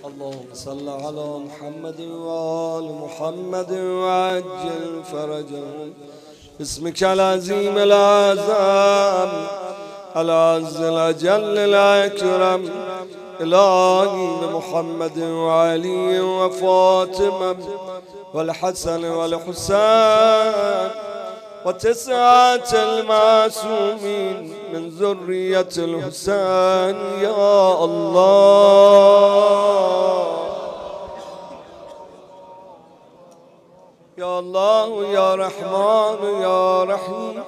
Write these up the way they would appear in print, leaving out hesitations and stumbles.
اللهم صل على محمد وآل محمد وعجل فرجهم باسمك العظيم الأعظم العز الأجل الأكرم إلهي بمحمد وعلي وفاطمة والحسن والحسين وتسعة المعصومين من ذرية الحسين يا الله يا الله يا رحمن يا رحيم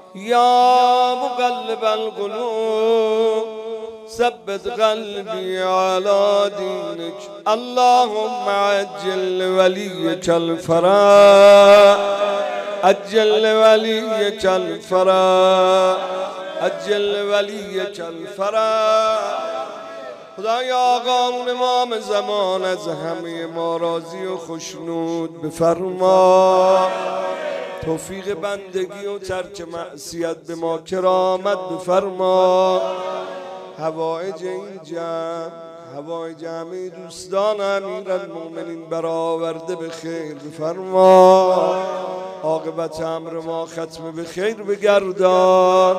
يا مقلب القلوب ثبت قلبي على دينك اللهم عجل لوليك الفرج عجل لوليك الفرج عجل لوليك الفرج خدایا قانون امام زمان از همه ما راضی و خوشنود بفرما توفیق بندگی و ترک معصیت به ما کرامت بفرما حوائج این جمع حوائج همه دوستان امیرالمومنین برآورده به خیر بفرما عاقبت امر ما ختم به خیر بگردان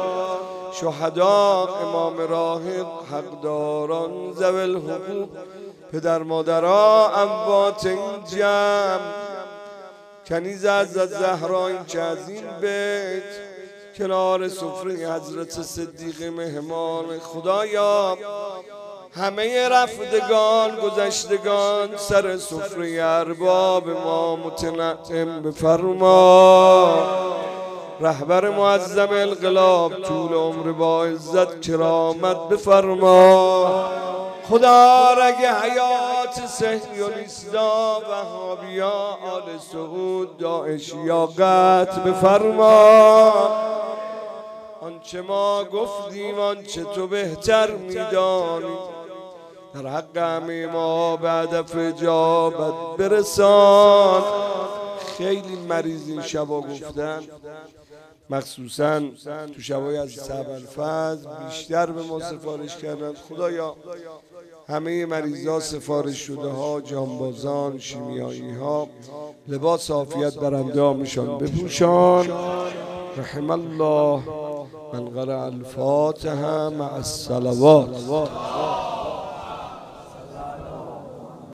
شهدا امام راهب حقداران ذوی الحقوق پدر مادرها اموات این جمع کنیز از زهرا این که از این بیت کنار سفره حضرت صدیق مهمان خدایا همه رفتگان گذشتگان سر سفره ارباب ما متنعم بفرما رهبر معظم انقلاب طول عمر با عزت کرامت بفرما خدا رگ حیات صهیونیستا وهابیا آل سعود داعشیا قطع بفرما آنچه ما گفتیم آنچه تو بهتر میدانی در حق همه ما به هدف اجابت برسان خیلی مریض این شبا گفتن مخصوصا تو شبای از سبلفز بیشتر به ما سفارش کردن خدایا همه مریضا سفارش شده ها جانبازان شیمیایی ها لباس عافیت بر اندامشان بپوشان رحم الله من قرأ الفاتحه مع الصلوات